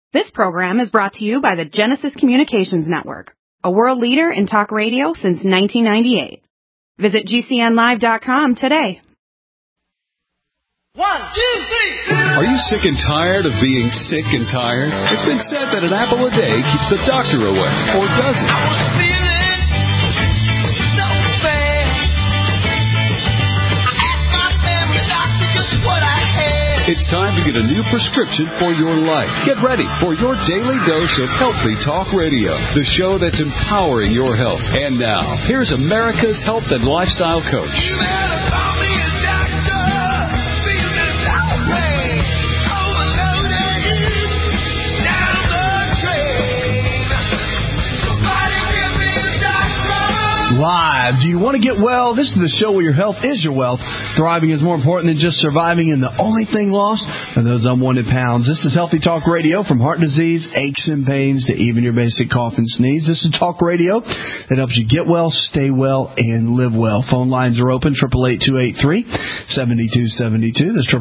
This program is brought to you by the Genesis Communications Network, a world leader in talk radio since 1998. Visit GCNlive.com today. 1, 2, 3. Are you sick and tired of being sick and tired? It's been said that an apple a day keeps the doctor away, or does it? I was feeling so bad. I asked my family doctor just what I had. It's time to get a new prescription for your life. Get ready for your daily dose of Healthy Talk Radio, the show that's empowering your health. And now, here's America's health and lifestyle coach. You better call me a doctor. Feeling so bad. Overloaded. Down the drain. Somebody give me a doctor. Live. Do you want to get well? This is the show where your health is your wealth. Thriving is more important than just surviving, and the only thing lost are those unwanted pounds. This is Healthy Talk Radio, from heart disease, aches and pains, to even your basic cough and sneeze. This is talk radio that helps you get well, stay well, and live well. Phone lines are open, 888-283-7272. That's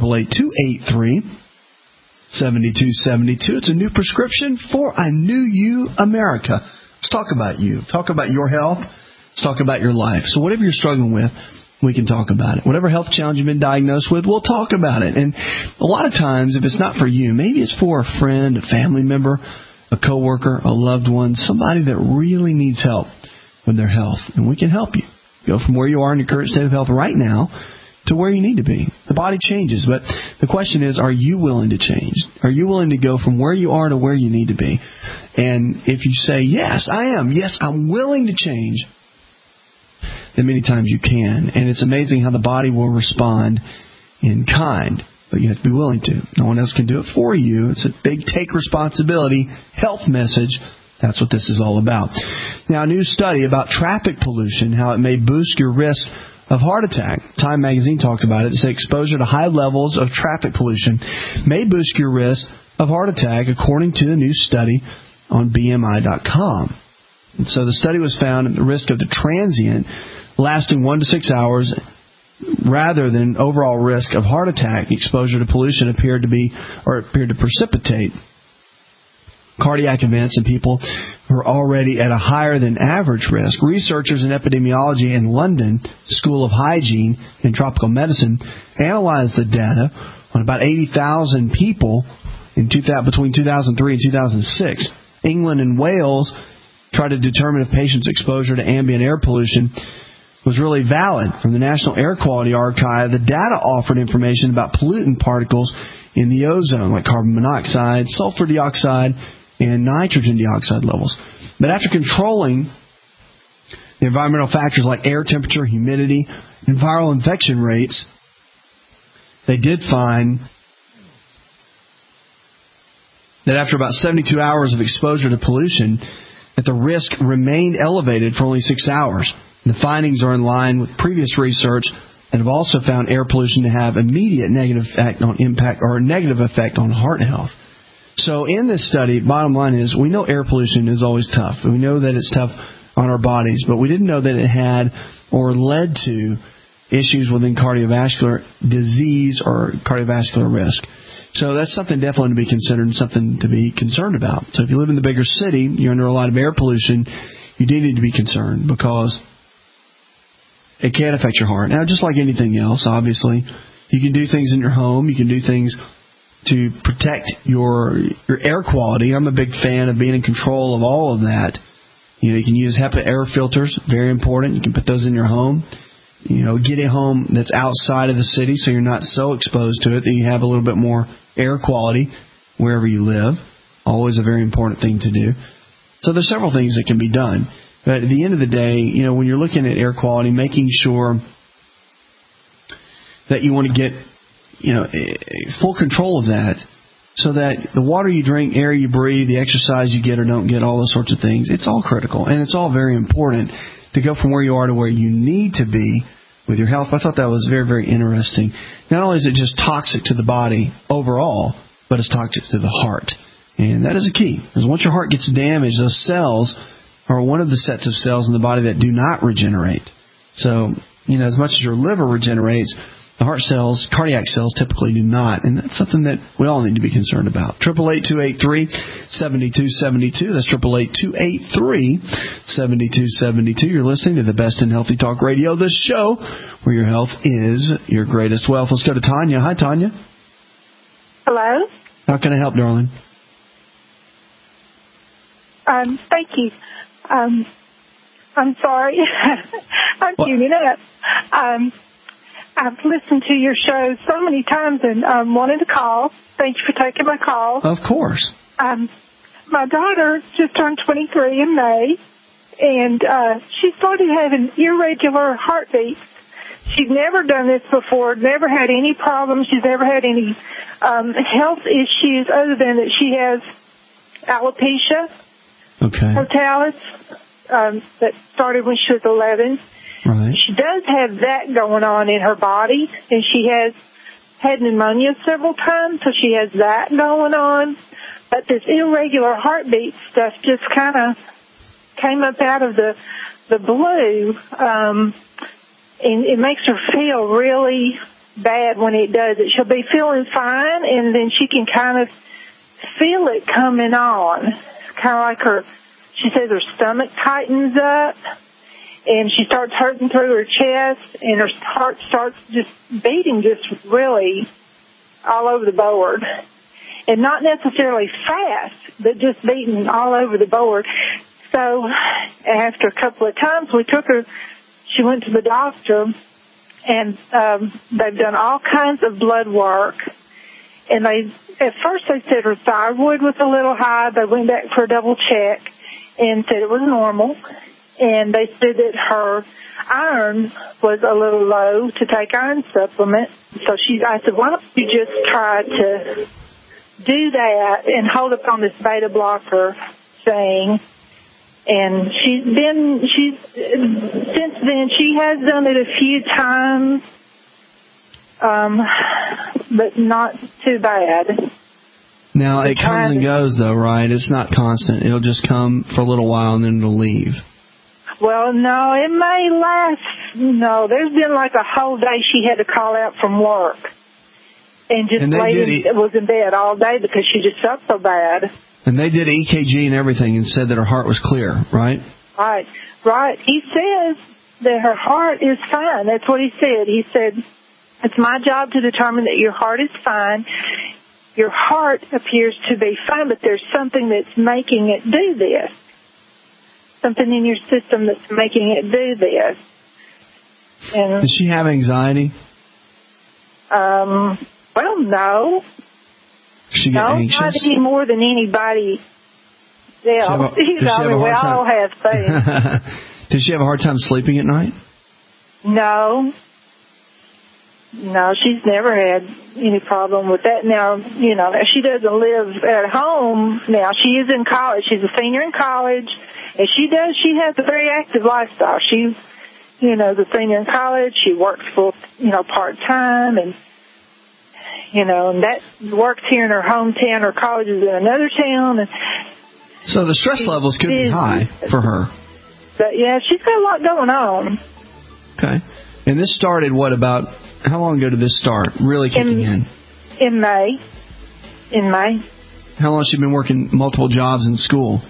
888-283-7272. It's a new prescription for a new you, America. Let's talk about you. Talk about your health. Let's talk about your life. So whatever you're struggling with, we can talk about it. Whatever health challenge you've been diagnosed with, we'll talk about it. And a lot of times, if it's not for you, maybe it's for a friend, a family member, a coworker, a loved one, somebody that really needs help with their health. And we can help you go from where you are in your current state of health right now to where you need to be. The body changes, but the question is, are you willing to change? Are you willing to go from where you are to where you need to be? And if you say, yes, I am. Yes, I'm willing to change, then many times you can. And it's amazing how the body will respond in kind, but you have to be willing to. No one else can do it for you. It's a big take responsibility health message. That's what this is all about. Now, a new study about traffic pollution, how it may boost your risk of heart attack. Time magazine talked about it. It said exposure to high levels of traffic pollution may boost your risk of heart attack, according to a new study on BMI.com. And so the study was found at the risk of the transient lasting 1 to 6 hours rather than overall risk of heart attack. Exposure to pollution appeared to precipitate cardiac events in people who are already at a higher than average risk. Researchers in epidemiology in London School of Hygiene and Tropical Medicine analyzed the data on about 80,000 people between 2003 and 2006. England and Wales tried to determine if patients' exposure to ambient air pollution was really valid. From the National Air Quality Archive, the data offered information about pollutant particles in the ozone, like carbon monoxide, sulfur dioxide, and nitrogen dioxide levels. But after controlling the environmental factors like air temperature, humidity, and viral infection rates, they did find that after about 72 hours of exposure to pollution, that the risk remained elevated for only 6 hours. The findings are in line with previous research that have also found air pollution to have immediate negative effect on heart health. So in this study, bottom line is, we know air pollution is always tough. We know that it's tough on our bodies, but we didn't know that it had or led to issues within cardiovascular disease or cardiovascular risk. So that's something definitely to be considered and something to be concerned about. So if you live in the bigger city, you're under a lot of air pollution, you do need to be concerned, because it can affect your heart. Now, just like anything else, obviously, you can do things in your home. You can do things to protect your air quality. I'm a big fan of being in control of all of that. You can use HEPA air filters, very important. You can put those in your home. Get a home that's outside of the city so you're not so exposed to it that you have a little bit more air quality wherever you live. Always a very important thing to do. So there's several things that can be done. But at the end of the day, when you're looking at air quality, making sure that you want to get, full control of that, so that the water you drink, air you breathe, the exercise you get or don't get, all those sorts of things, it's all critical. And it's all very important to go from where you are to where you need to be with your health. I thought that was very, very interesting. Not only is it just toxic to the body overall, but it's toxic to the heart. And that is a key. Because once your heart gets damaged, those cells are one of the sets of cells in the body that do not regenerate. So, as much as your liver regenerates, The heart cells, cardiac cells, typically do not, and that's something that we all need to be concerned about. 888-283-7272. That's 888-283-7272. You're listening to the Best in Healthy Talk Radio, the show where your health is your greatest wealth. Let's go to Tanya. Hi, Tanya. Hello? How can I help, darling? Thank you. I'm sorry. I'm tuning up. I've listened to your show so many times and wanted to call. Thank you for taking my call. Of course. My daughter just turned 23 in May, and she started having irregular heartbeats. She's never done this before, never had any problems. She's never had any health issues other than that she has alopecia totalis that started when she was 11. Right. She does have that going on in her body, and she has had pneumonia several times, so she has that going on. But this irregular heartbeat stuff just kind of came up out of the blue, and it makes her feel really bad when it does it. She'll be feeling fine, and then she can kind of feel it coming on. Kind of like she says her stomach tightens up, and she starts hurting through her chest, and her heart starts just beating just really all over the board. And not necessarily fast, but just beating all over the board. So after a couple of times, we took her, she went to the doctor, and they've done all kinds of blood work. And at first they said her thyroid was a little high. They went back for a double check and said it was normal. And they said that her iron was a little low to take iron supplement. So I said, why don't you just try to do that and hold up on this beta blocker thing. And since then she has done it a few times, but not too bad. Now, it comes and goes, though, right? It's not constant. It'll just come for a little while, and then it'll leave. Well, no, it may last. No, there's been like a whole day she had to call out from work and just was in bed all day because she just felt so bad. And they did EKG and everything and said that her heart was clear, right? Right. He says that her heart is fine. That's what he said. He said, it's my job to determine that your heart is fine. Your heart appears to be fine, but there's something that's making it do this. Something in your system that's making it do this. And, does she have anxiety? Well, no. She get anxious? Not any more than anybody else. We all have things. Does she have a hard time sleeping at night? No, she's never had any problem with that. Now, she doesn't live at home now. She is in college. She's a senior in college, and she has a very active lifestyle. She's, a senior in college. She works full, part-time, and that works here in her hometown. Her college is in another town. And so the stress levels could be high for her. But, yeah, she's got a lot going on. Okay. And this started, how long ago did this start, really kicking in? In May. How long has she been working multiple jobs in school?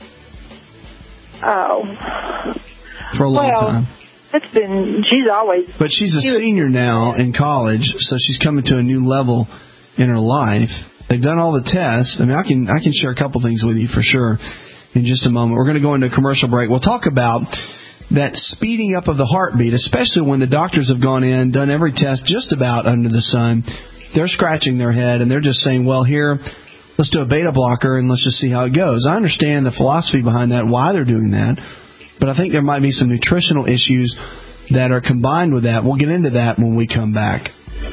Oh. For a long time. She's always... But she's a senior now in college, so she's coming to a new level in her life. They've done all the tests. I mean, I can share a couple things with you for sure in just a moment. We're going to go into a commercial break. We'll talk about that speeding up of the heartbeat, especially when the doctors have gone in, done every test just about under the sun. They're scratching their head, and they're just saying, well, here, let's do a beta blocker, and let's just see how it goes. I understand the philosophy behind that, why they're doing that. But I think there might be some nutritional issues that are combined with that. We'll get into that when we come back.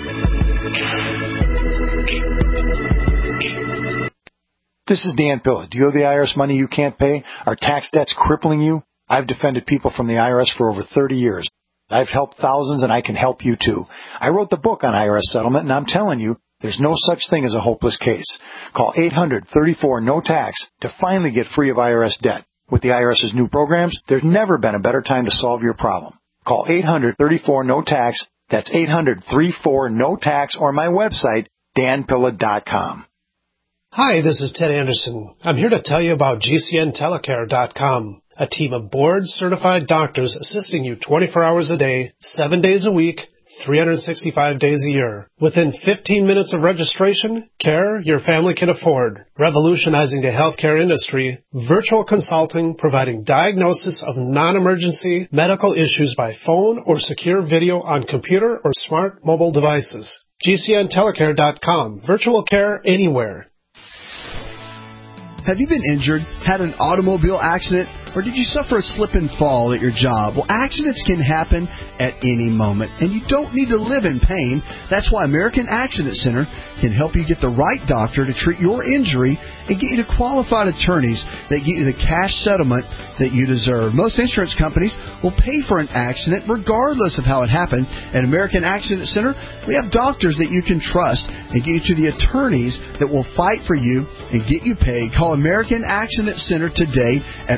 This is Dan Pilla. Do you owe the IRS money you can't pay? Are tax debts crippling you? I've defended people from the IRS for over 30 years. I've helped thousands, and I can help you too. I wrote the book on IRS settlement, and I'm telling you, there's no such thing as a hopeless case. Call 800-34-NO-TAX to finally get free of IRS debt. With the IRS's new programs, there's never been a better time to solve your problem. Call 800-34-NO-TAX. That's 800-34-NO-TAX or my website, danpilla.com. Hi, this is Ted Anderson. I'm here to tell you about GCNtelecare.com, a team of board-certified doctors assisting you 24 hours a day, 7 days a week, 365 days a year. Within 15 minutes of registration, care your family can afford. Revolutionizing the healthcare industry, virtual consulting providing diagnosis of non-emergency medical issues by phone or secure video on computer or smart mobile devices. GCNtelecare.com. Virtual care anywhere. Have you been injured, had an automobile accident, or did you suffer a slip and fall at your job? Well, accidents can happen at any moment, and you don't need to live in pain. That's why American Accident Center can help you get the right doctor to treat your injury and get you to qualified attorneys that get you the cash settlement that you deserve. Most insurance companies will pay for an accident regardless of how it happened. At American Accident Center, we have doctors that you can trust and get you to the attorneys that will fight for you and get you paid. Call American Accident Center today at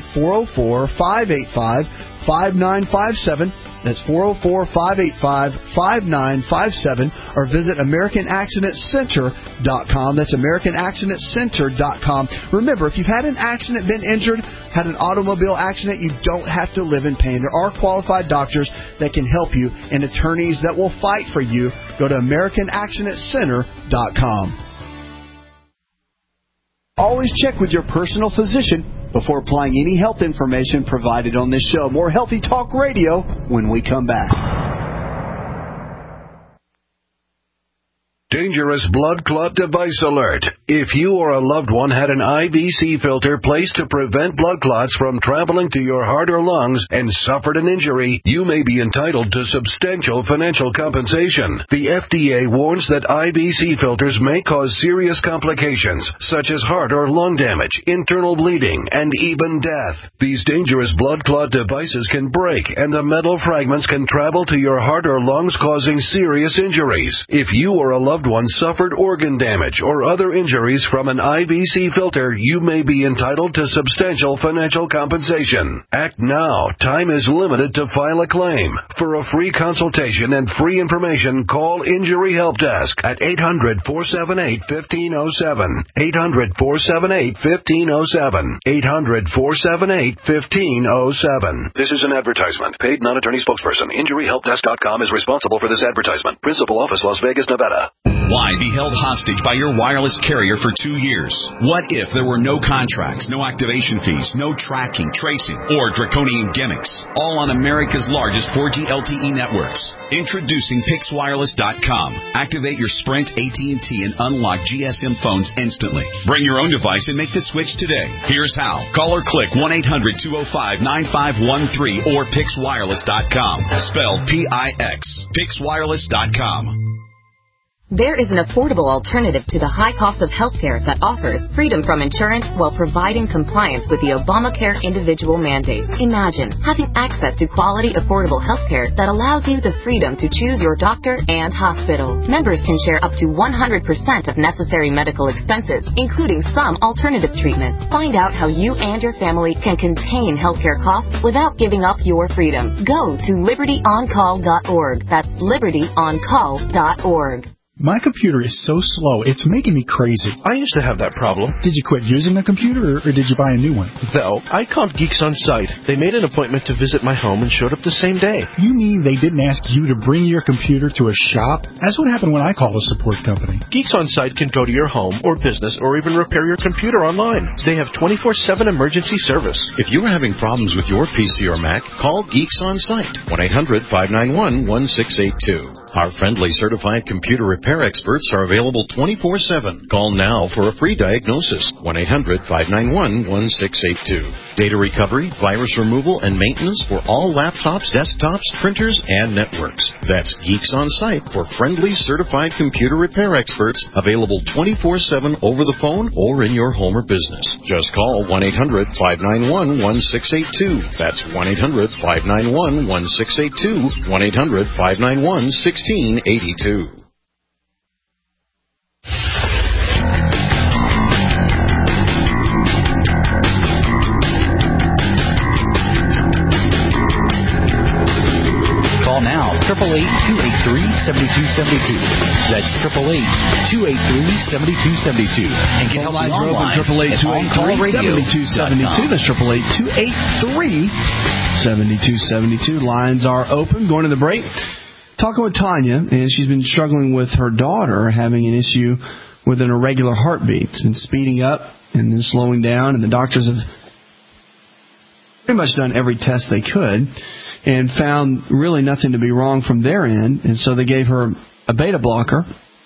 404-585-5957. That's 404-585-5957, or visit AmericanAccidentCenter.com. That's AmericanAccidentCenter.com. Remember, if you've had an accident, been injured, had an automobile accident, you don't have to live in pain. There are qualified doctors that can help you and attorneys that will fight for you. Go to AmericanAccidentCenter.com. Always check with your personal physician before applying any health information provided on this show. More Healthy Talk Radio when we come back. Dangerous blood clot device alert. If you or a loved one had an IVC filter placed to prevent blood clots from traveling to your heart or lungs and suffered an injury, you may be entitled to substantial financial compensation. The FDA warns that IVC filters may cause serious complications, such as heart or lung damage, internal bleeding, and even death. These dangerous blood clot devices can break, and the metal fragments can travel to your heart or lungs, causing serious injuries. If you or a loved one suffered organ damage or other injuries from an IVC filter, you may be entitled to substantial financial compensation. Act now. Time is limited to file a claim. For a free consultation and free information, call Injury Help Desk at 800-478-1507. 800-478-1507. 800-478-1507. This is an advertisement. Paid non-attorney spokesperson. InjuryHelpDesk.com is responsible for this advertisement. Principal office, Las Vegas, Nevada. Why be held hostage by your wireless carrier for 2 years? What if there were no contracts, no activation fees, no tracking, tracing, or draconian gimmicks? All on America's largest 4G LTE networks. Introducing PixWireless.com. Activate your Sprint, AT&T, and unlock GSM phones instantly. Bring your own device and make the switch today. Here's how. Call or click 1-800-205-9513 or PixWireless.com. Spelled P-I-X. PixWireless.com. There is an affordable alternative to the high cost of healthcare that offers freedom from insurance while providing compliance with the Obamacare individual mandate. Imagine having access to quality, affordable healthcare that allows you the freedom to choose your doctor and hospital. Members can share up to 100% of necessary medical expenses, including some alternative treatments. Find out how you and your family can contain healthcare costs without giving up your freedom. Go to LibertyOnCall.org. That's LibertyOnCall.org. My computer is so slow, it's making me crazy. I used to have that problem. Did you quit using the computer, or did you buy a new one? No, I called Geeks On Site. They made an appointment to visit my home and showed up the same day. You mean they didn't ask you to bring your computer to a shop? That's what happened when I called a support company. Geeks On Site can go to your home or business or even repair your computer online. They have 24/7 emergency service. If you are having problems with your PC or Mac, call Geeks On Site. 1-800-591-1682. Our friendly certified computer repair experts are available 24/7. Call now for a free diagnosis. 1-800-591-1682. Data recovery, virus removal, and maintenance for all laptops, desktops, printers, and networks. That's Geeks On Site for friendly certified computer repair experts, available 24/7 over the phone or in your home or business. Just call 1-800-591-1682. That's 1-800-591-1682. 1-800-591-1682. Call now, 888-283-7272. That's 888-283-7272. And get help lines are open. online 888-283-7272. That's 888-283-7272. Lines are open. Going to the break. Talking with Tanya, and she's been struggling with her daughter having an issue with an irregular heartbeat. It's been speeding up and then slowing down, and the doctors have pretty much done every test they could and found really nothing to be wrong from their end, and so they gave her a beta blocker,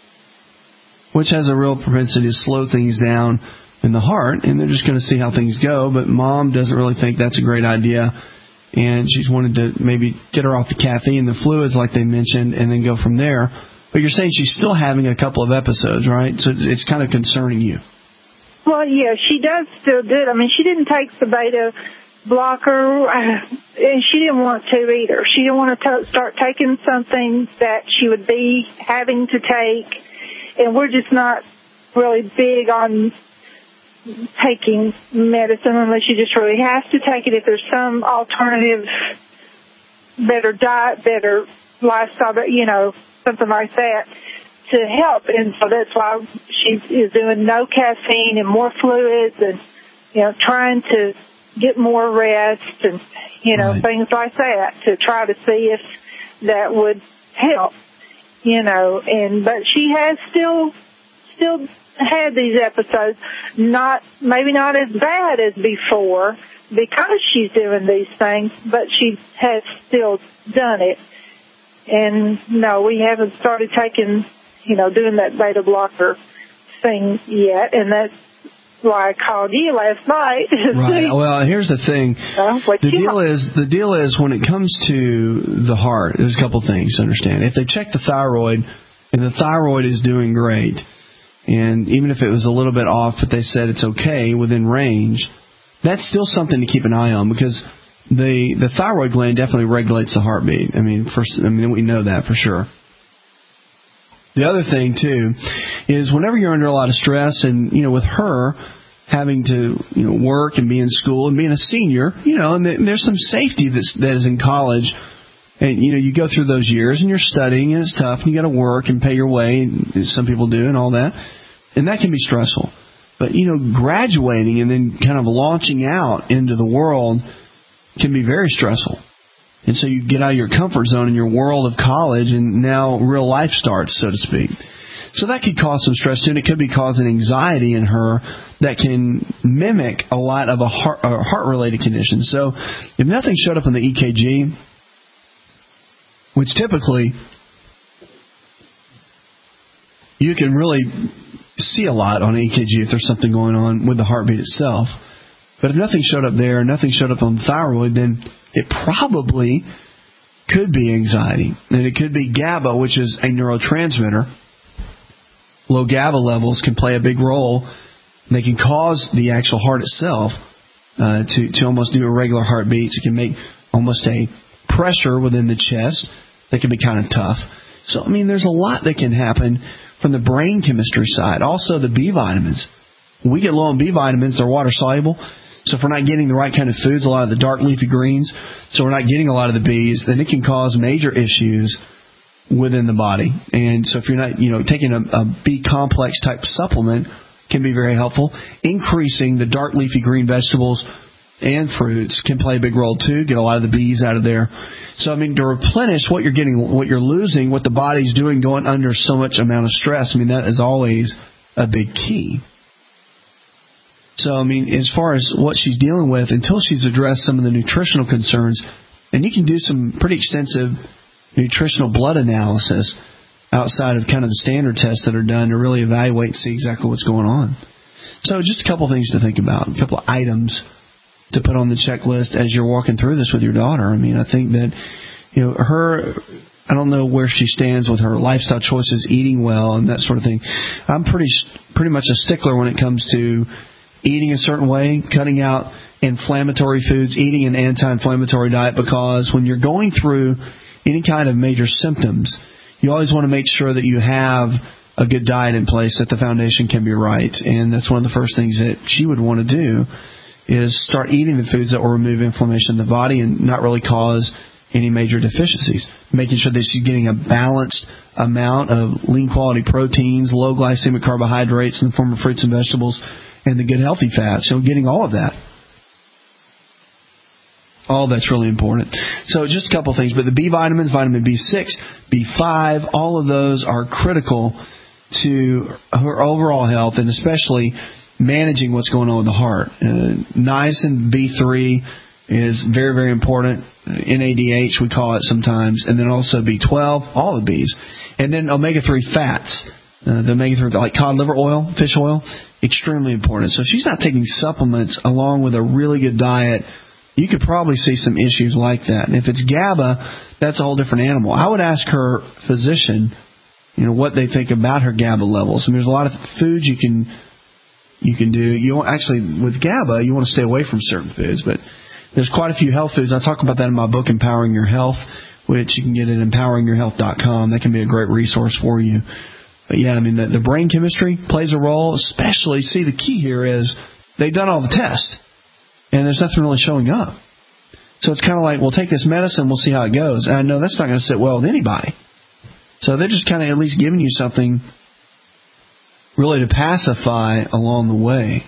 which has a real propensity to slow things down in the heart, and they're just going to see how things go. But Mom doesn't really think that's a great idea, and she's wanted to maybe get her off the caffeine, the fluids like they mentioned, and then go from there. But you're saying she's still having a couple of episodes, right? So it's kind of concerning you. Well, yeah, she does still do it. I mean, she didn't take the beta blocker, and she didn't want to either. She didn't want to start taking something that she would be having to take, and we're just not really big on taking medicine unless you just really have to take it. If there's some alternative, better diet, better lifestyle, something like that to help. And so that's why she is doing no caffeine and more fluids and, trying to get more rest and, Right. things like that to try to see if that would help, but she has still had these episodes, maybe not as bad as before because she's doing these things, but she has still done it. And no, we haven't started taking, doing that beta blocker thing yet, and that's why I called you last night. Right. Well, here's the thing. The deal is when it comes to the heart, there's a couple things to understand. If they check the thyroid and the thyroid is doing great, and even if it was a little bit off, but they said it's okay, within range, that's still something to keep an eye on, because the thyroid gland definitely regulates the heartbeat. We know that for sure. The other thing, too, is whenever you're under a lot of stress, and, with her having to, work and be in school and being a senior, and there's some safety that is in college. And, you go through those years and you're studying and it's tough and you got to work and pay your way. And some people do and all that. And that can be stressful. But, graduating and then kind of launching out into the world can be very stressful. And so you get out of your comfort zone in your world of college, and now real life starts, so to speak. So that could cause some stress, too, and it could be causing anxiety in her that can mimic a lot of heart-related conditions. So if nothing showed up on the EKG, which typically you can really see a lot on EKG if there's something going on with the heartbeat itself. But if nothing showed up there, nothing showed up on the thyroid, then it probably could be anxiety. And it could be GABA, which is a neurotransmitter. Low GABA levels can play a big role. They can cause the actual heart itself to almost do irregular heartbeats. It can make almost a pressure within the chest that can be kind of tough. So, there's a lot that can happen from the brain chemistry side. Also, the B vitamins. When we get low on B vitamins, they're water soluble. So if we're not getting the right kind of foods, a lot of the dark leafy greens, so we're not getting a lot of the Bs, then it can cause major issues within the body. And so if you're not, taking a B complex type supplement can be very helpful. Increasing the dark leafy green vegetables and fruits can play a big role too. Get a lot of the Bs out of there. So to replenish what you're getting, what you're losing, what the body's doing, going under so much amount of stress, that is always a big key. So, as far as what she's dealing with, until she's addressed some of the nutritional concerns, and you can do some pretty extensive nutritional blood analysis outside of kind of the standard tests that are done to really evaluate and see exactly what's going on. So just a couple things to think about, a couple of items to put on the checklist as you're walking through this with your daughter. I think that, I don't know where she stands with her lifestyle choices, eating well and that sort of thing. I'm pretty much a stickler when it comes to eating a certain way, cutting out inflammatory foods, eating an anti-inflammatory diet, because when you're going through any kind of major symptoms, you always want to make sure that you have a good diet in place, that the foundation can be right. And that's one of the first things that she would want to do is start eating the foods that will remove inflammation in the body and not really cause any major deficiencies. Making sure that she's getting a balanced amount of lean quality proteins, low glycemic carbohydrates in the form of fruits and vegetables, and the good healthy fats. So getting all of that. All that's really important. So just a couple things, but the B vitamins, vitamin B6, B5, all of those are critical to her overall health, and especially managing what's going on with the heart. Niacin B3 is very, very important. NADH, we call it sometimes, and then also B12, all the Bs. And then omega-3 fats. The omega-3, like cod liver oil, fish oil, extremely important. So if she's not taking supplements along with a really good diet, you could probably see some issues like that. And if it's GABA, that's a whole different animal. I would ask her physician, what they think about her GABA levels. And there's a lot of foods you can do. You don't actually, with GABA, you want to stay away from certain foods, but there's quite a few health foods. I talk about that in my book, Empowering Your Health, which you can get at empoweringyourhealth.com. That can be a great resource for you. But yeah, I mean, the brain chemistry plays a role, especially, see, the key here is they've done all the tests, and there's nothing really showing up. So it's kind of like, we'll take this medicine, we'll see how it goes. And I know that's not going to sit well with anybody. So they're just kind of at least giving you something really to pacify along the way.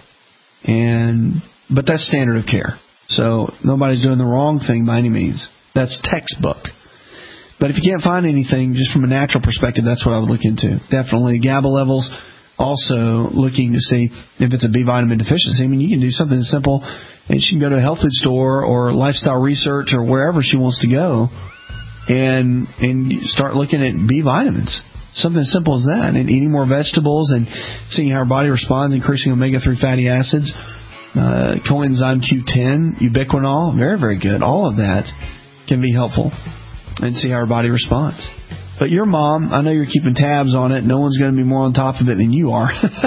But that's standard of care. So nobody's doing the wrong thing by any means. That's textbook. But if you can't find anything, just from a natural perspective, that's what I would look into. Definitely GABA levels. Also looking to see if it's a B vitamin deficiency. I mean, you can do something simple, and she can go to a health food store or Lifestyle Research or wherever she wants to go and start looking at B vitamins. Something as simple as that. And eating more vegetables and seeing how her body responds, increasing omega-3 fatty acids, coenzyme Q10, ubiquinol, very, very good. All of that can be helpful, and see how her body responds. But your mom, I know you're keeping tabs on it. No one's going to be more on top of it than you are.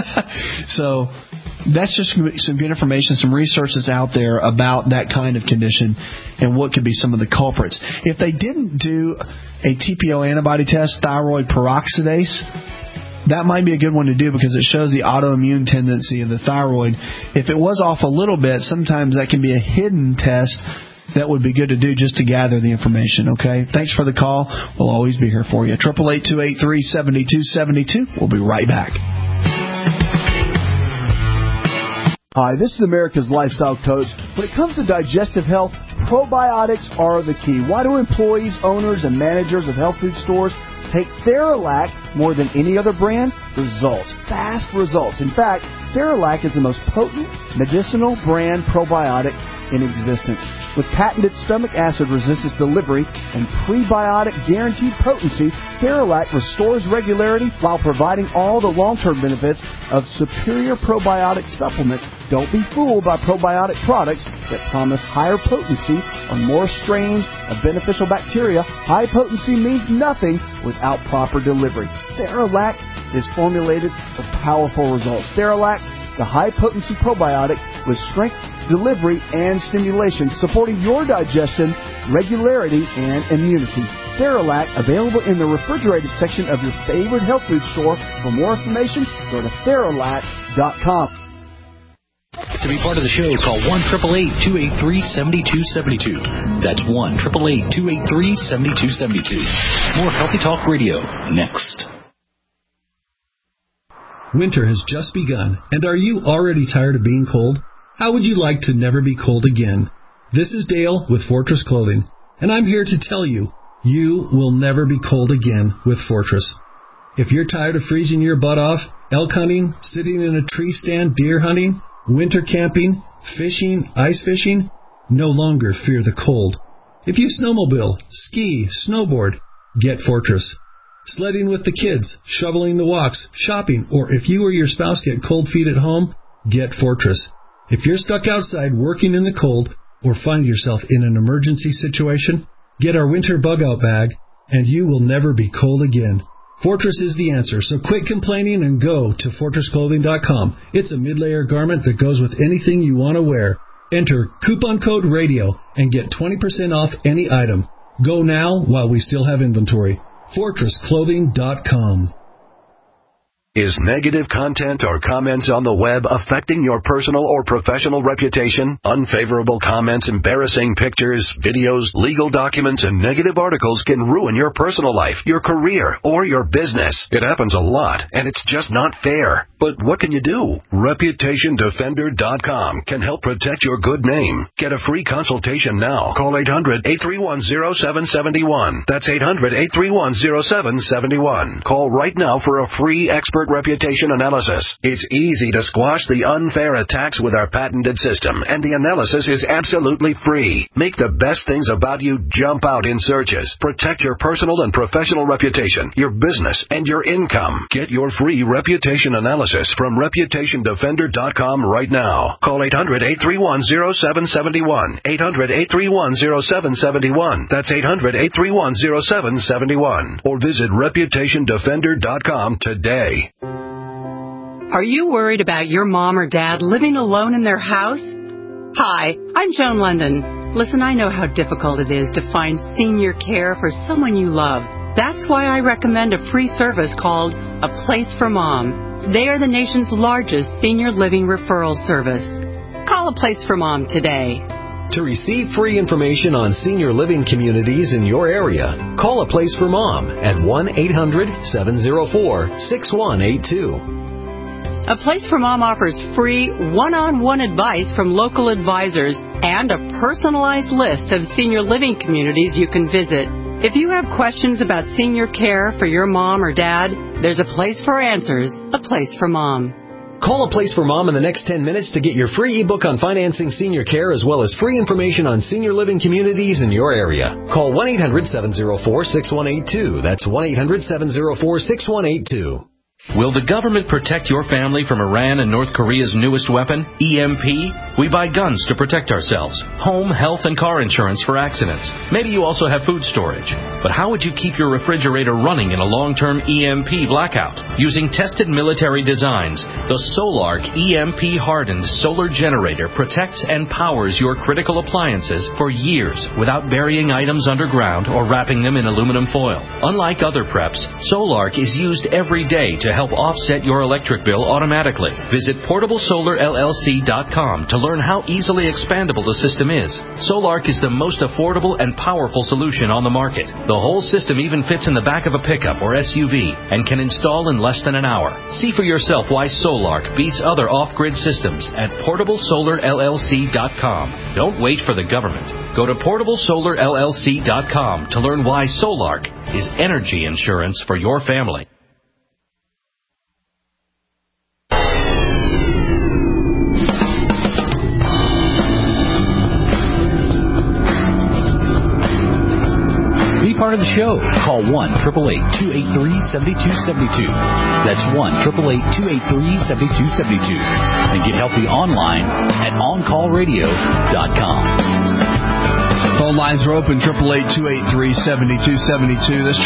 So that's just some good information, some research that's out there about that kind of condition and what could be some of the culprits. If they didn't do a TPO antibody test, thyroid peroxidase, that might be a good one to do because it shows the autoimmune tendency of the thyroid. If it was off a little bit, sometimes that can be a hidden test that would be good to do just to gather the information, okay? Thanks for the call. We'll always be here for you. 888-283-7272. We'll be right back. Hi, this is America's Lifestyle Coach. When it comes to digestive health, probiotics are the key. Why do employees, owners, and managers of health food stores take Theralac more than any other brand? Results. Fast results. In fact, Theralac is the most potent medicinal brand probiotic in existence. With patented stomach acid resistance delivery and prebiotic guaranteed potency, Theralac restores regularity while providing all the long-term benefits of superior probiotic supplements. Don't be fooled by probiotic products that promise higher potency or more strains of beneficial bacteria. High potency means nothing without proper delivery. Theralac is formulated for powerful results. Theralac, the high-potency probiotic with strength, delivery, and stimulation, supporting your digestion, regularity, and immunity. Theralac, available in the refrigerated section of your favorite health food store. For more information, go to Theralac.com. To be part of the show, call 1-888-283-7272. That's 1-888-283-7272. More Healthy Talk Radio, next. Winter has just begun, and are you already tired of being cold? How would you like to never be cold again? This is Dale with Fortress Clothing, and I'm here to tell you, you will never be cold again with Fortress. If you're tired of freezing your butt off, elk hunting, sitting in a tree stand, deer hunting, winter camping, fishing, ice fishing, no longer fear the cold. If you snowmobile, ski, snowboard, get Fortress. Sledding with the kids, shoveling the walks, shopping, or if you or your spouse get cold feet at home, get Fortress. If you're stuck outside working in the cold or find yourself in an emergency situation, get our winter bug-out bag, and you will never be cold again. Fortress is the answer, so quit complaining and go to FortressClothing.com. It's a mid-layer garment that goes with anything you want to wear. Enter coupon code RADIO and get 20% off any item. Go now while we still have inventory. FortressClothing.com. Is negative content or comments on the web affecting your personal or professional reputation? Unfavorable comments, embarrassing pictures, videos, legal documents, and negative articles can ruin your personal life, your career, or your business. It happens a lot, and it's just not fair. But what can you do? ReputationDefender.com can help protect your good name. Get a free consultation now. Call 800-831-0771. That's 800-831-0771. Call right now for a free expert reputation analysis. It's easy to squash the unfair attacks with our patented system, and the analysis is absolutely free. Make the best things about you jump out in searches. Protect your personal and professional reputation, your business, and your income. Get your free reputation analysis from ReputationDefender.com right now. Call 800-831-0771. 800-831-0771. That's 800-831-0771. Or visit ReputationDefender.com today. Are you worried about your mom or dad living alone in their house? Hi, I'm Joan London. Listen, I know how difficult it is to find senior care for someone you love. That's why I recommend a free service called A Place for Mom. They are the nation's largest senior living referral service. Call A Place for Mom today. To receive free information on senior living communities in your area, call A Place for Mom at 1-800-704-6182. A Place for Mom offers free one-on-one advice from local advisors and a personalized list of senior living communities you can visit. If you have questions about senior care for your mom or dad, there's a place for answers, A Place for Mom. Call A Place for Mom in the next 10 minutes to get your free ebook on financing senior care as well as free information on senior living communities in your area. Call 1-800-704-6182. That's 1-800-704-6182. Will the government protect your family from Iran and North Korea's newest weapon, EMP? We buy guns to protect ourselves, home, health, and car insurance for accidents. Maybe you also have food storage. But how would you keep your refrigerator running in a long-term EMP blackout? Using tested military designs, the Solark EMP-hardened solar generator protects and powers your critical appliances for years without burying items underground or wrapping them in aluminum foil. Unlike other preps, Solark is used every day to help offset your electric bill automatically. Visit PortableSolarLLC.com to learn how easily expandable the system is. Solark is the most affordable and powerful solution on the market. The whole system even fits in the back of a pickup or SUV and can install in less than an hour. See for yourself why Solark beats other off-grid systems at PortableSolarLLC.com. Don't wait for the government. Go to PortableSolarLLC.com to learn why Solark is energy insurance for your family. Part of the show. Call 1-888-283-7272. That's 1-888-283-7272. And get healthy online at OnCallRadio.com. Phone lines are open, 888-283-7272. That's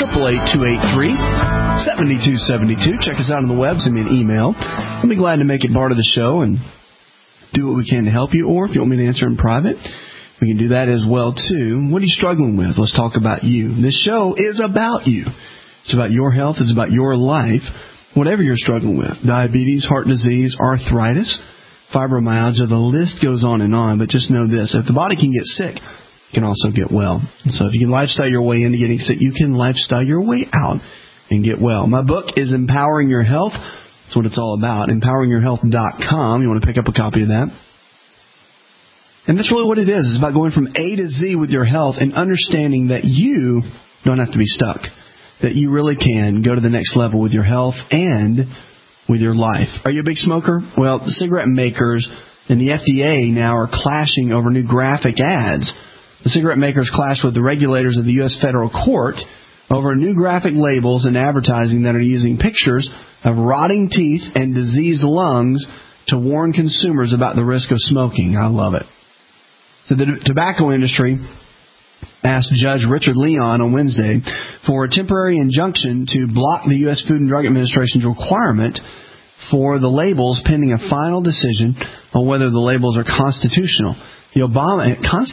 888-283-7272. Check us out on the web, send me an email. I'll be glad to make it part of the show and do what we can to help you. Or if you want me to answer in private, we can do that as well, too. What are you struggling with? Let's talk about you. This show is about you. It's about your health. It's about your life. Whatever you're struggling with, diabetes, heart disease, arthritis, fibromyalgia, the list goes on and on. But just know this. If the body can get sick, it can also get well. And so if you can lifestyle your way into getting sick, you can lifestyle your way out and get well. My book is Empowering Your Health. That's what it's all about. EmpoweringYourHealth.com. You want to pick up a copy of that? And that's really what it is. It's about going from A to Z with your health and understanding that you don't have to be stuck. That you really can go to the next level with your health and with your life. Are you a big smoker? Well, the cigarette makers and the FDA now are clashing over new graphic ads. The cigarette makers clash with the regulators of the U.S. federal court over new graphic labels and advertising that are using pictures of rotting teeth and diseased lungs to warn consumers about the risk of smoking. I love it. So the tobacco industry asked Judge Richard Leon on Wednesday for a temporary injunction to block the U.S. Food and Drug Administration's requirement for the labels pending a final decision on whether the labels are constitutional.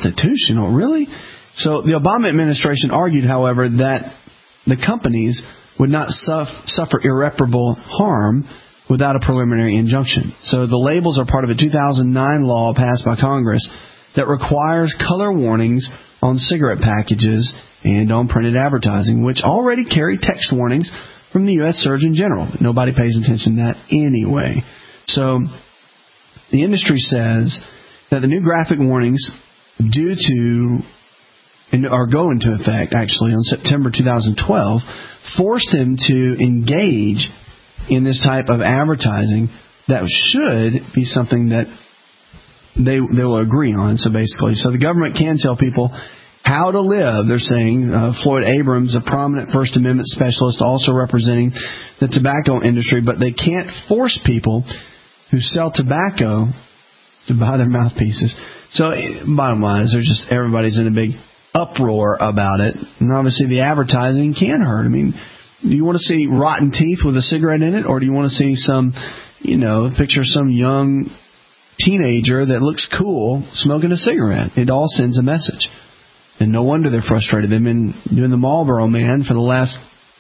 Constitutional? Really? So the Obama administration argued, however, that the companies would not suffer irreparable harm without a preliminary injunction. So the labels are part of a 2009 law passed by Congress that requires color warnings on cigarette packages and on printed advertising, which already carry text warnings from the U.S. Surgeon General. Nobody pays attention to that anyway. So the industry says that the new graphic warnings are go into effect actually on September 2012, forced them to engage in this type of advertising that should be something that they will agree on. So the government can tell people how to live. They're saying Floyd Abrams, a prominent First Amendment specialist, also representing the tobacco industry, but they can't force people who sell tobacco to buy their mouthpieces. So bottom line is everybody's in a big uproar about it, and obviously the advertising can hurt. I mean, do you want to see rotten teeth with a cigarette in it, or do you want to see some, picture some young teenager that looks cool smoking a cigarette? It all sends a message. And no wonder they're frustrated. They've been doing the Marlboro Man for the last,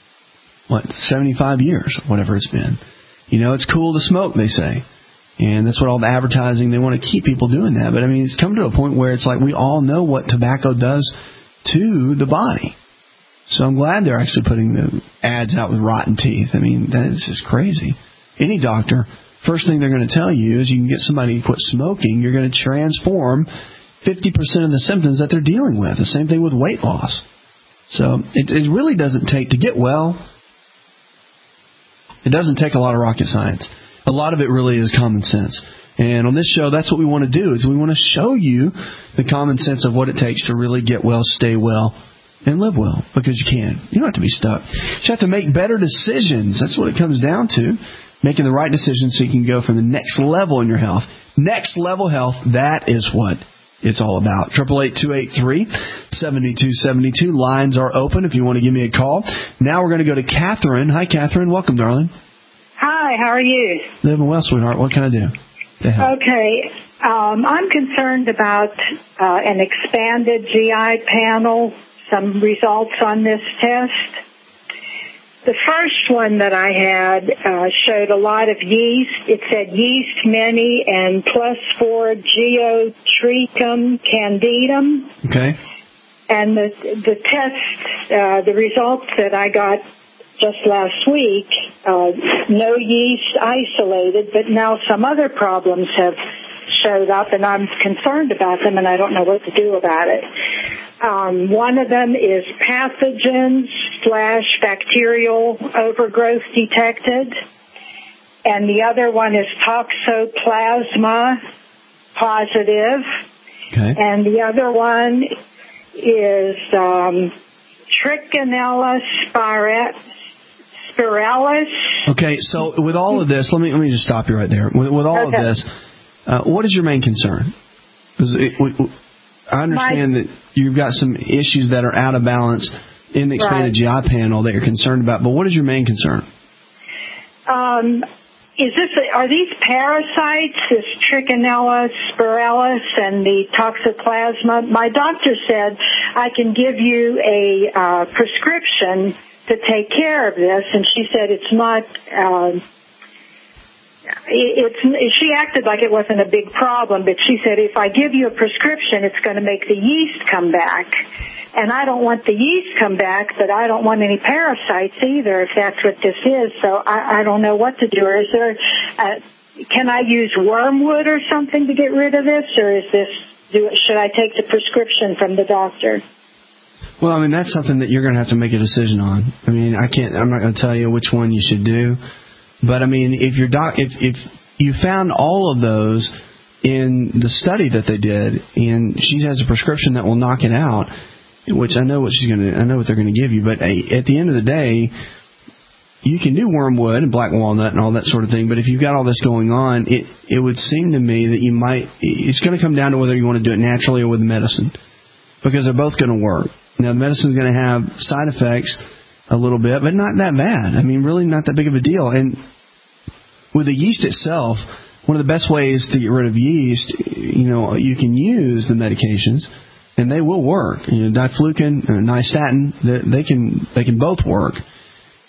75 years, whatever it's been. It's cool to smoke, they say. And that's what all the advertising, they want to keep people doing that. But, it's come to a point where it's like we all know what tobacco does to the body. So I'm glad they're actually putting the ads out with rotten teeth. That is just crazy. Any doctor, first thing they're going to tell you is you can get somebody to quit smoking. You're going to transform 50% of the symptoms that they're dealing with. The same thing with weight loss. So it really doesn't take, to get well, it doesn't take a lot of rocket science. A lot of it really is common sense. And on this show, that's what we want to do, is we want to show you the common sense of what it takes to really get well, stay well, and live well, because you can. You don't have to be stuck. You have to make better decisions. That's what it comes down to. Making the right decisions so you can go from the next level in your health. Next level health, that is what it's all about. 888-283-7272. Lines are open if you want to give me a call. Now we're going to go to Catherine. Hi, Catherine. Welcome, darling. Hi, how are you? Living well, sweetheart. What can I do? Okay. I'm concerned about an expanded GI panel, some results on this test. The first one that I had showed a lot of yeast. It said yeast mini and +4 Geotrichum candidum. Okay. And the test, the results that I got just last week, no yeast isolated, but now some other problems have showed up, and I'm concerned about them, and I don't know what to do about it. One of them is pathogens/bacterial overgrowth detected, and the other one is toxoplasma positive, and the other one is Trichinella spiralis. Okay, so with all of this, let me just stop you right there. With all of this, what is your main concern? I understand that you've got some issues that are out of balance in the expanded GI panel that you're concerned about, but what is your main concern? Are these parasites, this Trichinella spiralis and the toxoplasma? My doctor said I can give you a prescription to take care of this, and she said it's not. She acted like it wasn't a big problem, but she said if I give you a prescription, it's going to make the yeast come back. And I don't want the yeast come back, but I don't want any parasites either, if that's what this is. So I don't know what to do. Or is there, can I use wormwood or something to get rid of this, or should I take the prescription from the doctor? Well, that's something that you're going to have to make a decision on. I'm not going to tell you which one you should do. But if you found all of those in the study that they did, and she has a prescription that will knock it out, which I know what they're going to give you. But at the end of the day, you can do wormwood and black walnut and all that sort of thing. But if you've got all this going on, it would seem to me that it's going to come down to whether you want to do it naturally or with medicine, because they're both going to work. Now, the medicine's going to have side effects a little bit, but not that bad. Really not that big of a deal. And with the yeast itself, one of the best ways to get rid of yeast, you can use the medications, and they will work. Diflucan, nystatin, they can both work.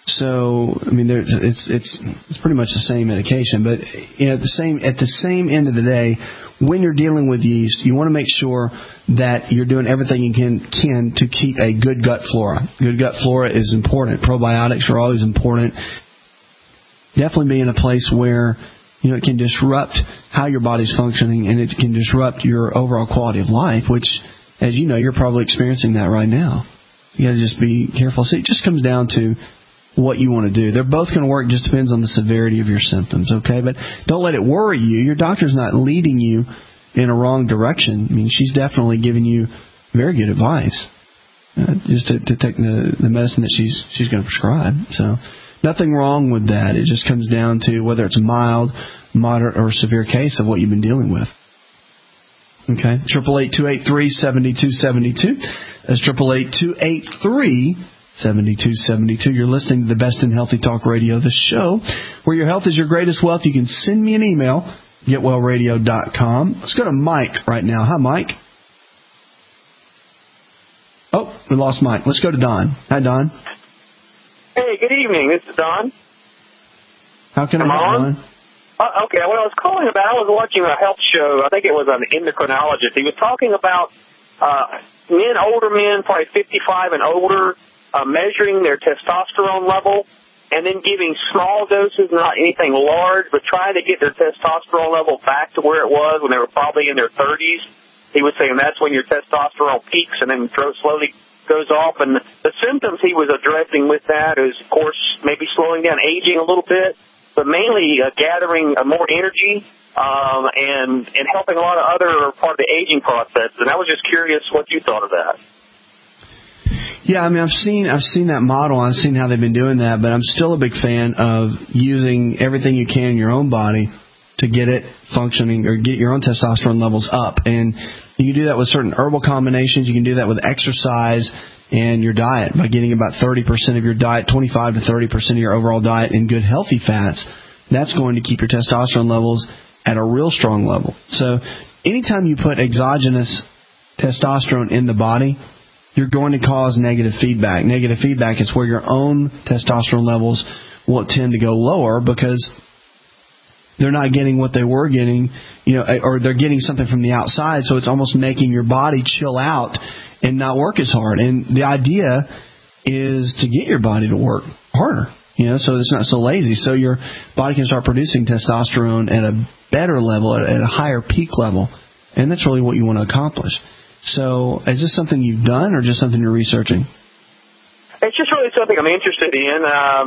So, I mean, it's pretty much the same medication, but at the same end of the day, when you're dealing with yeast, you want to make sure that you're doing everything you can to keep a good gut flora. Good gut flora is important. Probiotics are always important. Definitely be in a place where it can disrupt how your body's functioning, and it can disrupt your overall quality of life, which, as you know, you're probably experiencing that right now. You got to just be careful. So it just comes down to what you want to do. They're both going to work. Just depends on the severity of your symptoms, okay? But don't let it worry you. Your doctor's not leading you in a wrong direction. I mean, she's definitely giving you very good advice, just to take the medicine that she's going to prescribe. So nothing wrong with that. It just comes down to whether it's a mild, moderate, or severe case of what you've been dealing with. Okay, 888-283-7272. That's 888-283-7272. You're listening to the Best in Healthy Talk Radio, the show where your health is your greatest wealth. You can send me an email, getwellradio.com. Let's go to Mike right now. Hi, Mike. Oh, we lost Mike. Let's go to Don. Hi, Don. Hey, good evening. This is Don. How can I help, Don? Okay, what I was calling about, I was watching a health show. I think it was an endocrinologist. He was talking about older men, probably 55 and older, measuring their testosterone level and then giving small doses, not anything large, but trying to get their testosterone level back to where it was when they were probably in their 30s. He was saying that's when your testosterone peaks and then slowly goes off. And the symptoms he was addressing with that is, of course, maybe slowing down aging a little bit, but mainly gathering more energy and helping a lot of other part of the aging process. And I was just curious what you thought of that. Yeah, I mean, I've seen that model. I've seen how they've been doing that, but I'm still a big fan of using everything you can in your own body to get it functioning or get your own testosterone levels up. And you can do that with certain herbal combinations. You can do that with exercise and your diet by getting about 30% of your diet, 25 to 30% of your overall diet in good healthy fats. That's going to keep your testosterone levels at a real strong level. So anytime you put exogenous testosterone in the body, you're going to cause negative feedback. Negative feedback is where your own testosterone levels will tend to go lower because they're not getting what they were getting, or they're getting something from the outside, so it's almost making your body chill out and not work as hard. And the idea is to get your body to work harder, so it's not so lazy. So your body can start producing testosterone at a better level, at a higher peak level. And that's really what you want to accomplish. So is this something you've done or just something you're researching? It's just really something I'm interested in.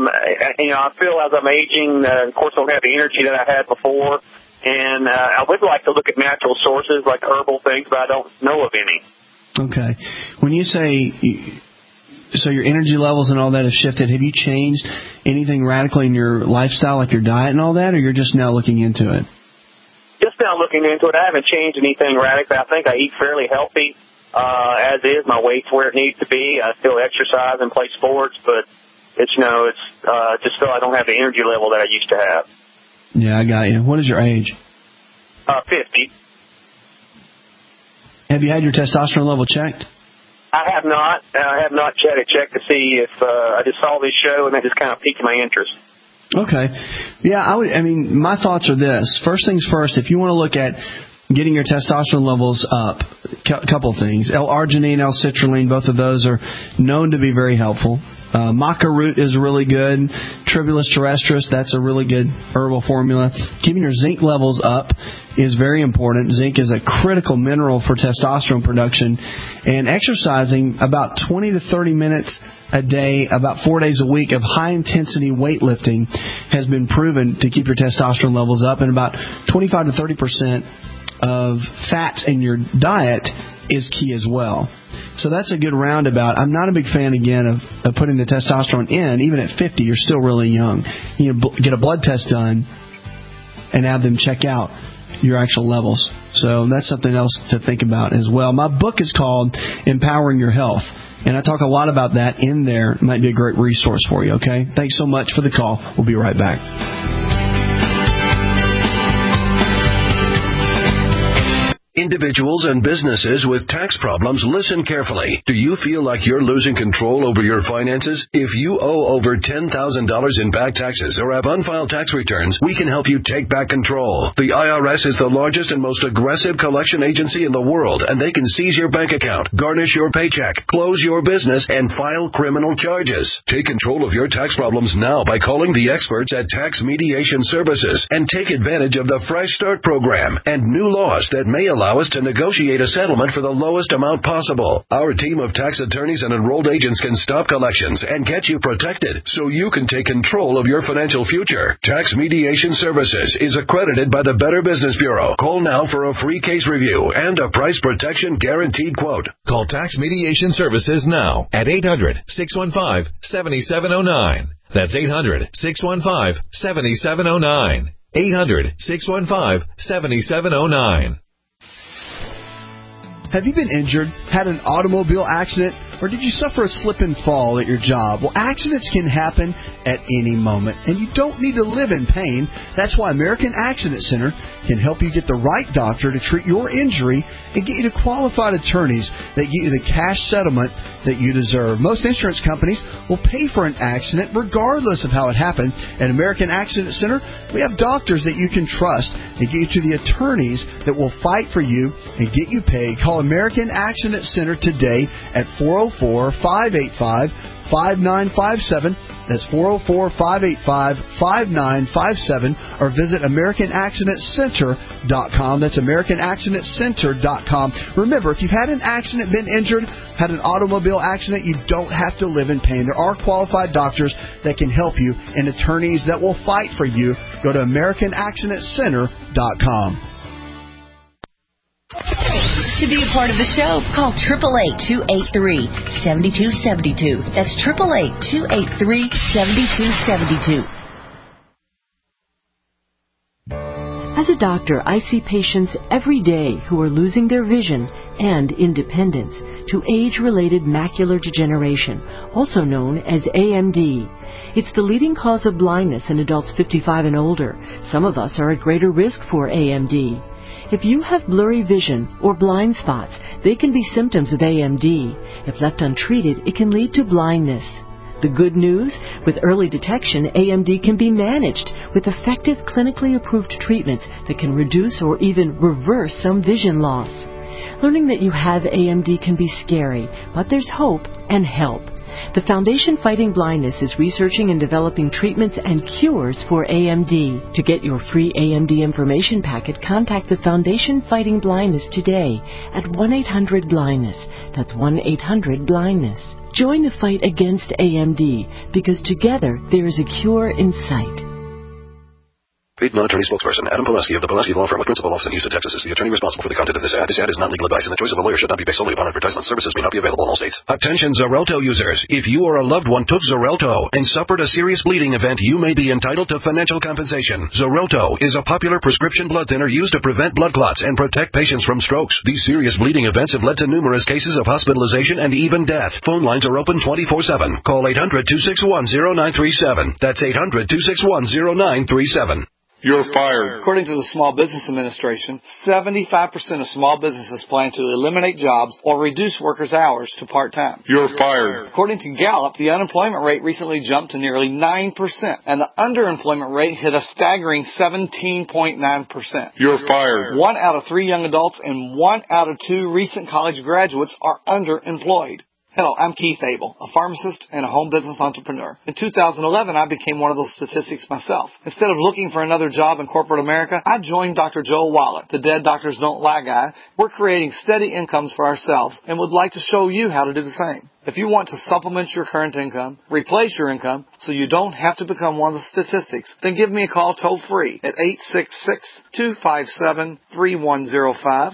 I feel as I'm aging, of course, I don't have the energy that I had before. And I would like to look at natural sources like herbal things, but I don't know of any. Okay. When you say, so your energy levels and all that have shifted, have you changed anything radically in your lifestyle, like your diet and all that, or you're just now looking into it? Just now looking into it. I haven't changed anything radically. I think I eat fairly healthy as is. My weight's where it needs to be. I still exercise and play sports, but it's just feel I don't have the energy level that I used to have. Yeah, I got you. What is your age? 50. Have you had your testosterone level checked? I have not. I have not checked to see if I just saw this show and that just kind of piqued my interest. Okay. Yeah, my thoughts are this. First things first, if you want to look at getting your testosterone levels up, a couple things. L-arginine, L-citrulline, both of those are known to be very helpful. Maca root is really good. Tribulus terrestris, that's a really good herbal formula. Keeping your zinc levels up is very important. Zinc is a critical mineral for testosterone production. And exercising about 20 to 30 minutes a day, about 4 days a week of high-intensity weightlifting has been proven to keep your testosterone levels up. And about 25 to 30% of fats in your diet is key as well. So that's a good roundabout. I'm not a big fan, again, of putting the testosterone in. Even at 50, you're still really young. You get a blood test done and have them check out your actual levels. So that's something else to think about as well. My book is called Empowering Your Health, and I talk a lot about that in there. It might be a great resource for you, okay? Thanks so much for the call. We'll be right back. Individual Individuals and businesses with tax problems, listen carefully. Do you feel like you're losing control over your finances? If you owe over $10,000 in back taxes or have unfiled tax returns, we can help you take back control. The IRS is the largest and most aggressive collection agency in the world, and they can seize your bank account, garnish your paycheck, close your business, and file criminal charges. Take control of your tax problems now by calling the experts at Tax Mediation Services and take advantage of the Fresh Start program and new laws that may allow us to negotiate a settlement for the lowest amount possible. Our team of tax attorneys and enrolled agents can stop collections and get you protected so you can take control of your financial future. Tax Mediation Services is accredited by the Better Business Bureau. Call now for a free case review and a price protection guaranteed quote. Call Tax Mediation Services now at 800-615-7709. That's 800-615-7709. 800-615-7709. Have you been injured, had an automobile accident, or did you suffer a slip and fall at your job? Well, accidents can happen at any moment, and you don't need to live in pain. That's why American Accident Center can help you get the right doctor to treat your injury and get you to qualified attorneys that get you the cash settlement that you deserve. Most insurance companies will pay for an accident regardless of how it happened. At American Accident Center, we have doctors that you can trust and get you to the attorneys that will fight for you and get you paid. Call American Accident Center today at 404-585-5957. That's 404-585-5957. Or visit AmericanAccidentCenter.com. That's AmericanAccidentCenter.com. Remember, if you've had an accident, been injured, had an automobile accident, you don't have to live in pain. There are qualified doctors that can help you and attorneys that will fight for you. Go to AmericanAccidentCenter.com. To be a part of the show, call 888-283-7272. That's 888-283-7272. As a doctor, I see patients every day who are losing their vision and independence to age-related macular degeneration, also known as AMD. It's the leading cause of blindness in adults 55 and older. Some of us are at greater risk for AMD. If you have blurry vision or blind spots, they can be symptoms of AMD. If left untreated, it can lead to blindness. The good news? With early detection, AMD can be managed with effective clinically approved treatments that can reduce or even reverse some vision loss. Learning that you have AMD can be scary, but there's hope and help. The Foundation Fighting Blindness is researching and developing treatments and cures for AMD. To get your free AMD information packet, contact the Foundation Fighting Blindness today at 1-800-BLINDNESS. That's 1-800-BLINDNESS. Join the fight against AMD, because together there is a cure in sight. Paid non-attorney spokesperson Adam Pulaski of the Pulaski Law Firm with principal office in Houston, Texas is the attorney responsible for the content of this ad. This ad is not legal advice, and the choice of a lawyer should not be based solely upon advertisement. Services may not be available in all states. Attention Xarelto users. If you or a loved one took Xarelto and suffered a serious bleeding event, you may be entitled to financial compensation. Xarelto is a popular prescription blood thinner used to prevent blood clots and protect patients from strokes. These serious bleeding events have led to numerous cases of hospitalization and even death. Phone lines are open 24/7. Call 800-261-0937. That's 800-261-0937. You're fired. According to the Small Business Administration, 75% of small businesses plan to eliminate jobs or reduce workers' hours to part-time. You're fired. According to Gallup, the unemployment rate recently jumped to nearly 9%, and the underemployment rate hit a staggering 17.9%. You're fired. 1 out of 3 young adults and 1 out of 2 recent college graduates are underemployed. Hello, I'm Keith Abel, a pharmacist and a home business entrepreneur. In 2011, I became one of those statistics myself. Instead of looking for another job in corporate America, I joined Dr. Joel Wallach, the Dead Doctors Don't Lie guy. We're creating steady incomes for ourselves and would like to show you how to do the same. If you want to supplement your current income, replace your income, so you don't have to become one of the statistics, then give me a call toll-free at 866-257-3105,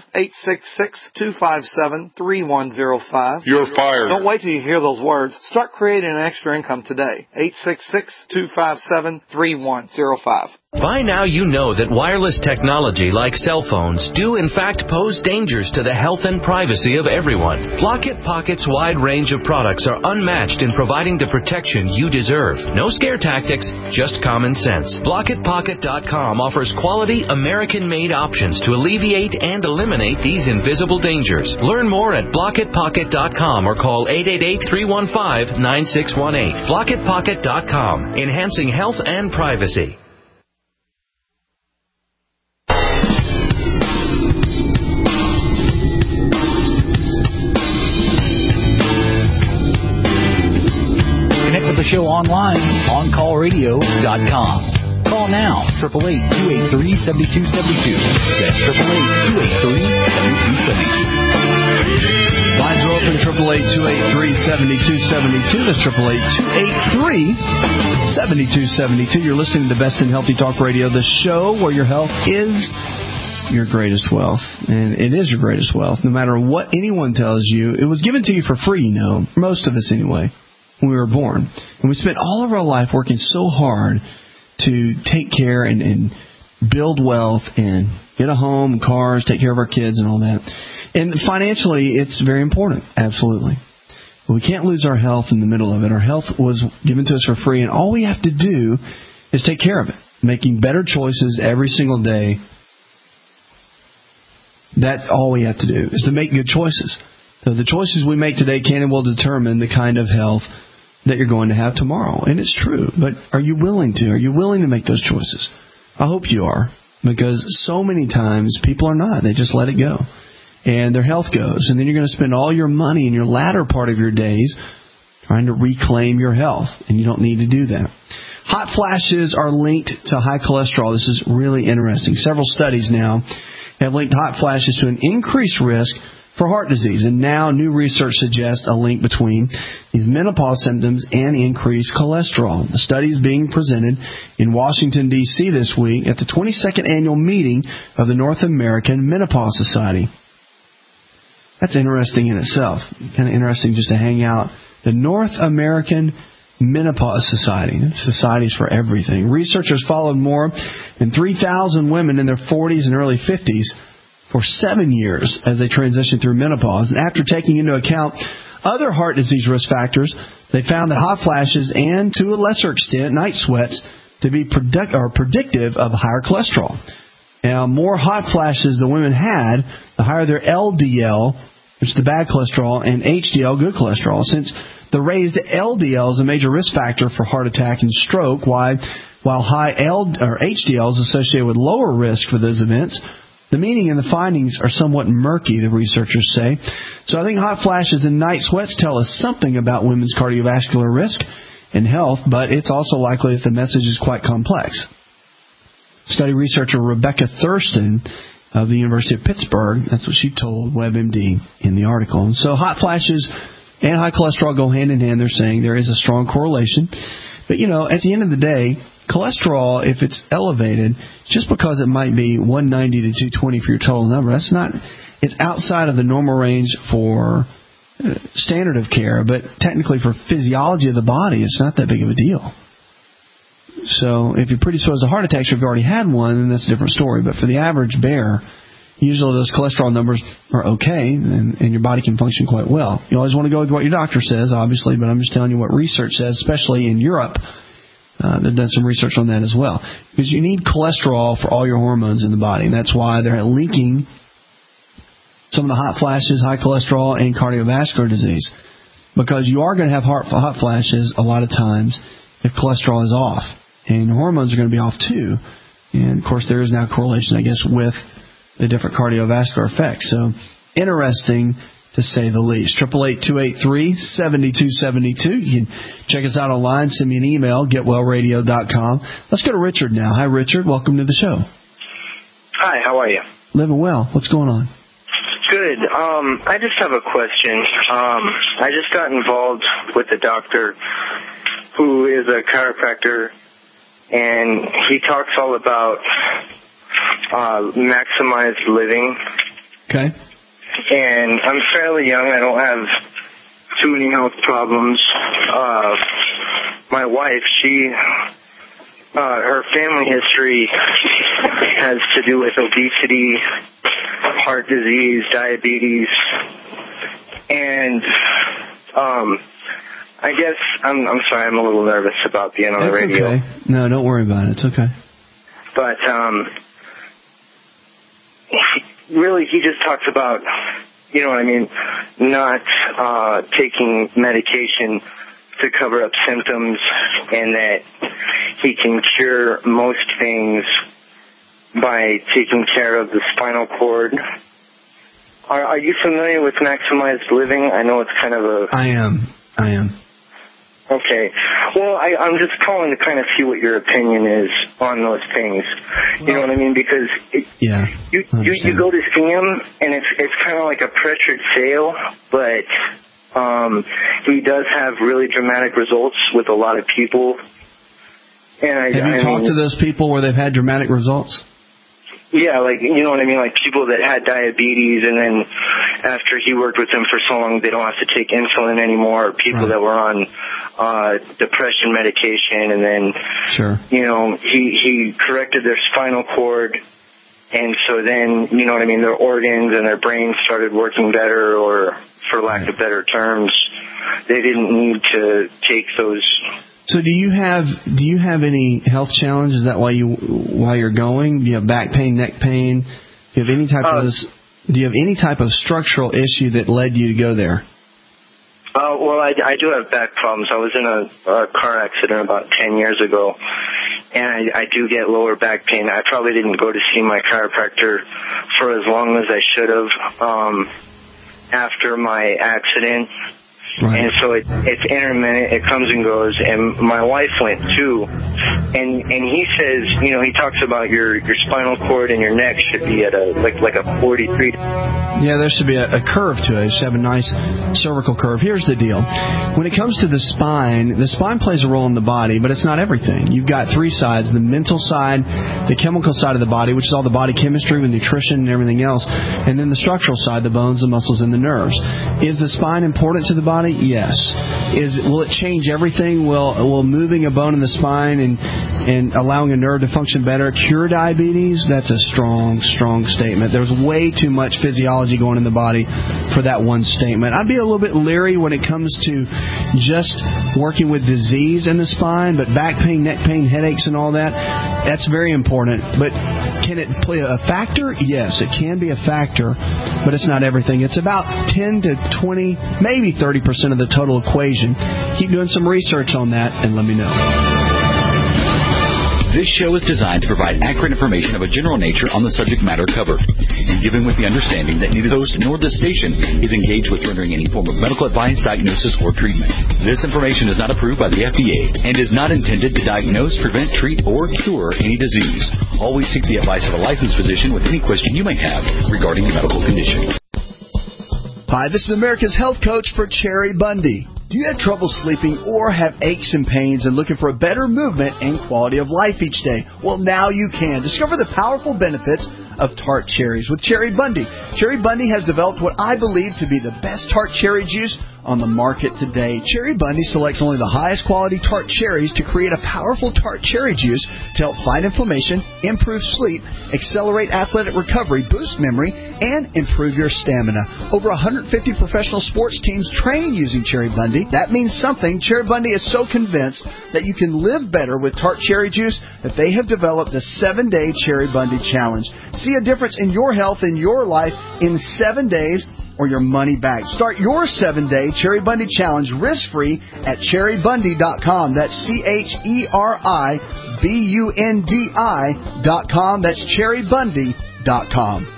866-257-3105. You're fired. Don't wait till you hear those words. Start creating an extra income today. 866-257-3105. By now you know that wireless technology like cell phones do in fact pose dangers to the health and privacy of everyone. Blockit Pocket's wide range of products are unmatched in providing the protection you deserve. No scare tactics, just common sense. BlockitPocket.com offers quality American-made options to alleviate and eliminate these invisible dangers. Learn more at BlockitPocket.com or call 888-315-9618. BlockitPocket.com, enhancing health and privacy. Connect with the show online, OnCallRadio.com. Call now, 888-283-7272. That's 888-283-7272. Lines are open, 888-283-7272. That's 888-283-7272. You're listening to Best in Healthy Talk Radio, the show where your health is your greatest wealth. And it is your greatest wealth. No matter what anyone tells you, it was given to you for free, most of us anyway, when we were born. And we spent all of our life working so hard to take care and build wealth and get a home, cars, take care of our kids and all that. And financially, it's very important, absolutely. But we can't lose our health in the middle of it. Our health was given to us for free, and all we have to do is take care of it, making better choices every single day. That's all we have to do, is to make good choices. So the choices we make today can and will determine the kind of health that you're going to have tomorrow. And it's true, but are you willing to? Are you willing to make those choices? I hope you are, because so many times people are not. They just let it go. And their health goes. And then you're going to spend all your money in your latter part of your days trying to reclaim your health. And you don't need to do that. Hot flashes are linked to high cholesterol. This is really interesting. Several studies now have linked hot flashes to an increased risk for heart disease. And now new research suggests a link between these menopause symptoms and increased cholesterol. The study is being presented in Washington, D.C. this week at the 22nd annual meeting of the North American Menopause Society. That's interesting in itself. Kind of interesting just to hang out. The North American Menopause Society. Societies for everything. Researchers followed more than 3,000 women in their 40s and early 50s for 7 years as they transitioned through menopause. And after taking into account other heart disease risk factors, they found that hot flashes and, to a lesser extent, night sweats to be predictive of higher cholesterol. Now, more hot flashes the women had, the higher their LDL, which is the bad cholesterol, and HDL, good cholesterol. Since the raised LDL is a major risk factor for heart attack and stroke, while high HDL is associated with lower risk for those events, the meaning and the findings are somewhat murky, the researchers say. So I think hot flashes and night sweats tell us something about women's cardiovascular risk and health, but it's also likely that the message is quite complex. Study researcher Rebecca Thurston of the University of Pittsburgh, that's what she told WebMD in the article. And so hot flashes and high cholesterol go hand in hand. They're saying there is a strong correlation. But, at the end of the day, cholesterol, if it's elevated, just because it might be 190 to 220 for your total number, it's outside of the normal range for standard of care, but technically for physiology of the body, it's not that big of a deal. So if you're predisposed to heart attacks, or if you've already had one, then that's a different story. But for the average bear, usually those cholesterol numbers are okay, and your body can function quite well. You always want to go with what your doctor says, obviously, but I'm just telling you what research says, especially in Europe. They've done some research on that as well. Because you need cholesterol for all your hormones in the body, and that's why they're linking some of the hot flashes, high cholesterol, and cardiovascular disease. Because you are going to have hot flashes a lot of times if cholesterol is off. And hormones are going to be off too. And, of course, there is now a correlation, I guess, with the different cardiovascular effects. So, interesting to say the least. 888-283-7272. You can check us out online. Send me an email, getwellradio.com. Let's go to Richard now. Hi, Richard. Welcome to the show. Hi, how are you? Living well. What's going on? Good. I just have a question. I just got involved with a doctor who is a chiropractor, and he talks all about maximized living. Okay. And I'm fairly young. I don't have too many health problems. My wife, she her family history has to do with obesity, heart disease, diabetes, and I guess I'm sorry, I'm a little nervous about being on the radio. Okay. No, don't worry about it. It's okay. But really, he just talks about, you know what I mean, not taking medication to cover up symptoms, and that he can cure most things by taking care of the spinal cord. Are you familiar with maximized living? I know it's kind of a... I am. Okay. Well, I'm just calling to kind of see what your opinion is on those things. You know what I mean? Because you go to see him, and it's kind of like a pressured sale, but he does have really dramatic results with a lot of people. And have you talked to those people where they've had dramatic results? Yeah, like, you know what I mean, like people that had diabetes, and then after he worked with them for so long, they don't have to take insulin anymore, or people that were on depression medication, and then, you know, he corrected their spinal cord, and so then, you know what I mean, their organs and their brains started working better, or for lack of better terms, they didn't need to take those. So do you have any health challenges? Is that why you're going? Do you have back pain, neck pain? Do you have any type of structural issue that led you to go there? Well, I do have back problems. I was in a car accident about 10 years ago, and I do get lower back pain. I probably didn't go to see my chiropractor for as long as I should have after my accident. Right. And so it's intermittent, it comes and goes, and my wife went too, and he says, you know, he talks about your spinal cord and your neck should be at a 43. Yeah, there should be a curve to it. It should have a nice cervical curve. Here's the deal. When it comes to the spine plays a role in the body, but it's not everything. You've got three sides: the mental side, the chemical side of the body, which is all the body chemistry with nutrition and everything else, and then the structural side, the bones, the muscles, and the nerves. Is the spine important to the body? Yes. Will it change everything? Will moving a bone in the spine and allowing a nerve to function better cure diabetes? That's a strong statement. There's way too much physiology going in the body for that one statement. I'd be a little bit leery when it comes to just working with disease in the spine, but back pain, neck pain, headaches, and all that's very important. But can it play a factor? Yes, it can be a factor, but it's not everything. It's about 10 to 20, maybe 30% of the total equation. Keep doing some research on that and let me know. This show is designed to provide accurate information of a general nature on the subject matter covered, and given with the understanding that neither the host nor the station is engaged with rendering any form of medical advice, diagnosis, or treatment. This information is not approved by the FDA and is not intended to diagnose, prevent, treat, or cure any disease. Always seek the advice of a licensed physician with any question you may have regarding a medical condition. Hi, this is America's Health Coach for Cherry Bundy. Do you have trouble sleeping or have aches and pains and looking for a better movement and quality of life each day? Well, now you can. Discover the powerful benefits of tart cherries with Cherry Bundy. Cherry Bundy has developed what I believe to be the best tart cherry juice on the market today. Cherry Bundy selects only the highest quality tart cherries to create a powerful tart cherry juice to help fight inflammation, improve sleep, accelerate athletic recovery, boost memory, and improve your stamina. Over 150 professional sports teams train using Cherry Bundy. That means something. Cherry Bundy is so convinced that you can live better with tart cherry juice that they have developed the 7-Day Cherry Bundy Challenge. See a difference in your health and your life in 7 days, or your money back. Start your 7-Day Cherry Bundy Challenge risk-free at cherrybundy.com. That's CherryBundi.com. That's cherrybundy.com.